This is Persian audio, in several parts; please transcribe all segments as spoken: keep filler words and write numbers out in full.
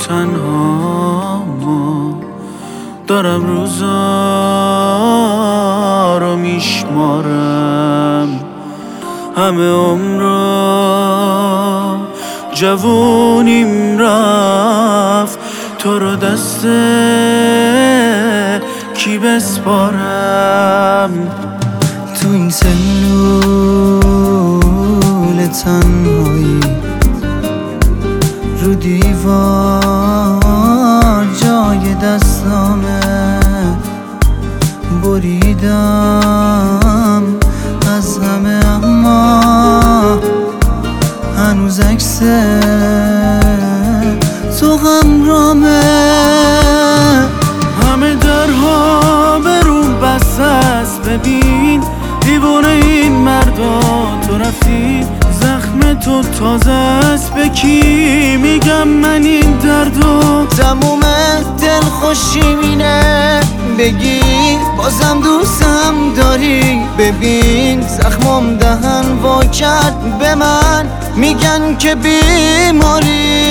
تنها دارم روزا رو میشمارم، همه عمرا جوونیم رفت، تو رو دست کی بسپارم؟ تو این سلول تنهایی رو دیوار جای دستامه، بریدم از همه اما هنوز عکس تو همرامه. همه درها به رو بس است، ببین دیوانه این مردا، تو رفتی زخم تو تازه است، به کی میگم من این دردو؟ تموم دل خوشی مینه بگی بازم دوستم داری، ببین زخمم دهن وا کرد به من، میگن که بیماری.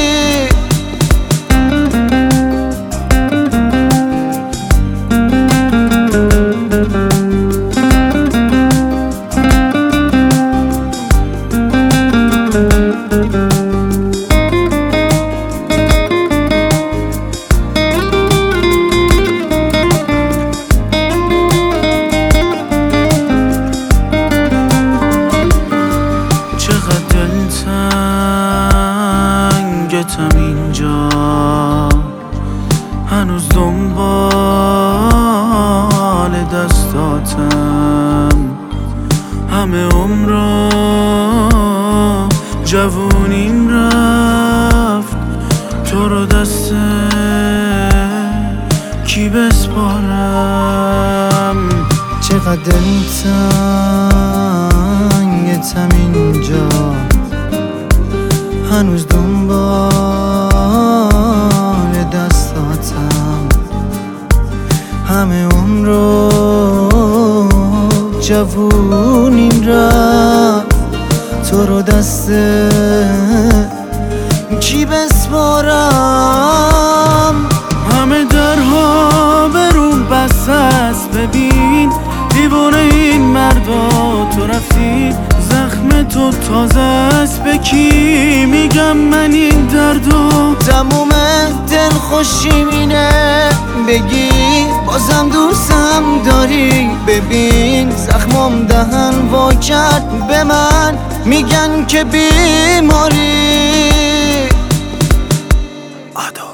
تنگتم اینجا، هنوز دنبال دستاتم، همه عمرا جوونیم رفت، تو رو دست کی بسپارم؟ چقدر دلتنگتم اینجا، هنوز دنبال دستاتم، همه عمرو جوونیم رفت، تو رو دست کی بسپارم؟ همه درها به رو بس است، ببین دیوانه این مردا، تو رفتی زخم تو تازه است، به کی میگم من این دردو؟ تموم دل خوشی مینه بگی بازم دوستم داری، ببین زخمم دهن وا کرد به من، میگن که بیماری.